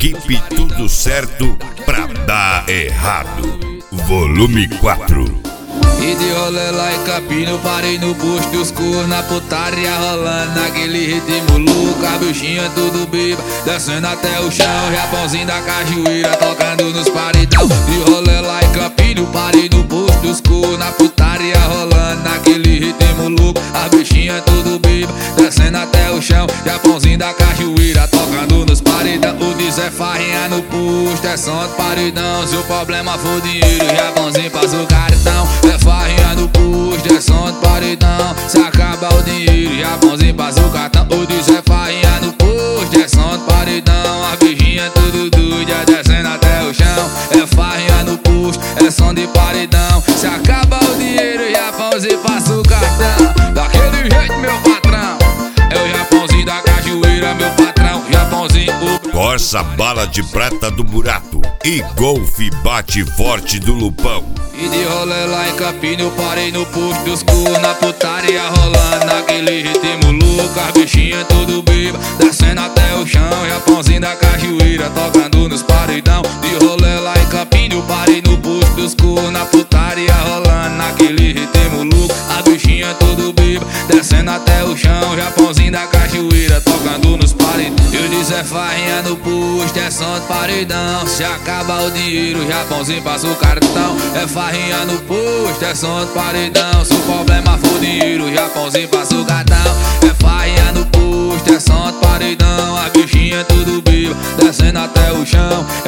equipe tudo certo pra dar errado. Volume 4. E de rolê lá em Campina, parei no posto escuro, na putaria rolando, naquele ritmo louco, a bichinha tudo beba, descendo até o chão, Japãozinho da cajueira, tocando nos paredão. De rolê lá em Campina, parei no posto escuro, na putaria rolando, naquele ritmo louco, a bichinha tudo beba, descendo até o chão, Japãozinho da cajueira, tocando nos paredão. O Zé Farrinha no posto, é som de paredão, se o problema for dinheiro, Japãozinho passa o cartão. Zé Farrinha no posto, é som de paredão, se acaba o dinheiro, Japãozinho passa o cartão. O Zé Farrinha no posto, é som de paredão, a bichinha tudo doida, descendo até o chão. É Farrinha no posto, é som de paredão, se acaba o dinheiro, Japãozinho passa o cartão. Daquele jeito, meu patrão, é o Japãozinho da cajueira, meu patrão, Japãozinho. Corsa Bala de Prata do Burato e Golfe Bate Forte do Lupão. E de rolê lá em Campina, eu parei no posto escuro, na putaria rolando, naquele ritmo louco, a bichinha tudo beba, descendo até o chão, Japãozinho da cajueira, tocando nos paredão. De rolê lá em Campina, eu parei no posto escuro, na putaria rolando, naquele ritmo louco, a bichinha tudo beba, descendo até o chão, Japãozinho da cajueira, tocando nos paredão. Eu disse é Farrinha no posto, é som de paredão, se acaba o dinheiro, Japãozinho passa o cartão. É Farrinha no posto, é som de paredão, se o problema for dinheiro, Japãozinho passa o cartão. É Farrinha no posto, é som de paredão, a bichinha tudo beba, descendo até o chão,